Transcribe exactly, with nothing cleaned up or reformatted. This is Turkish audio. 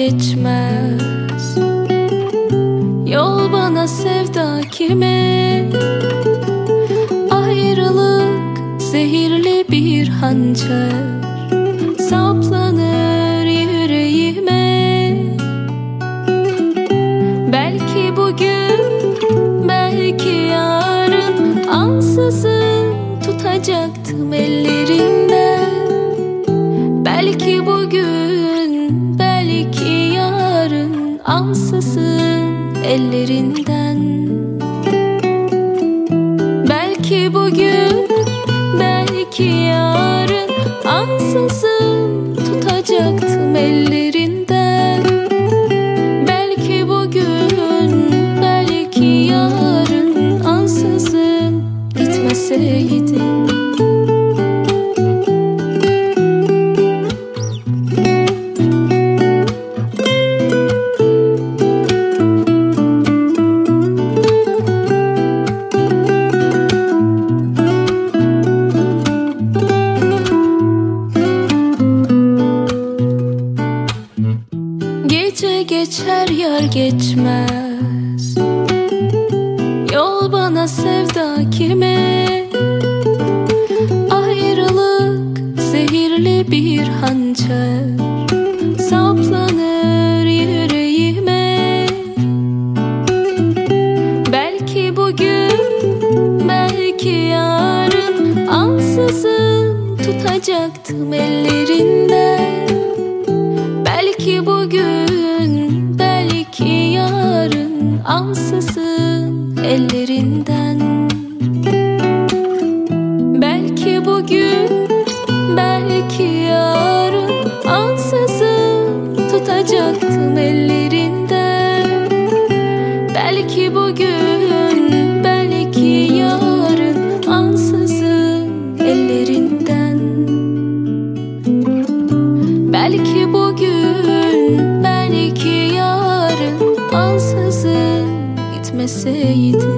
geçmez. Yol bana sevda kime? Ayrılık zehirli bir hançer, saplanır yüreğime. Belki bugün, belki yarın ansızın tutacaktım ellerinden. Belki bugün, belki yarın ansızın ellerinden. Belki bugün, belki yarın ansızın tutacaktım ellerinden. Belki bugün, belki yarın ansızın gitmeseydin. Gece geçer yar geçmez. Yol bana sevda kime? Ayrılık zehirli bir hançer, saplanır yüreğime. Belki bugün, belki yarın ansızın tutacaktım ellerinden. Belki bugün, belki yarın ansızın ellerinden. Belki bugün, belki yarın ansızın tutacaktım ellerinden. Belki bugün, belki yarın ansızın ellerinden. Belki bugün, belki yarın ansızın gitmeseydin.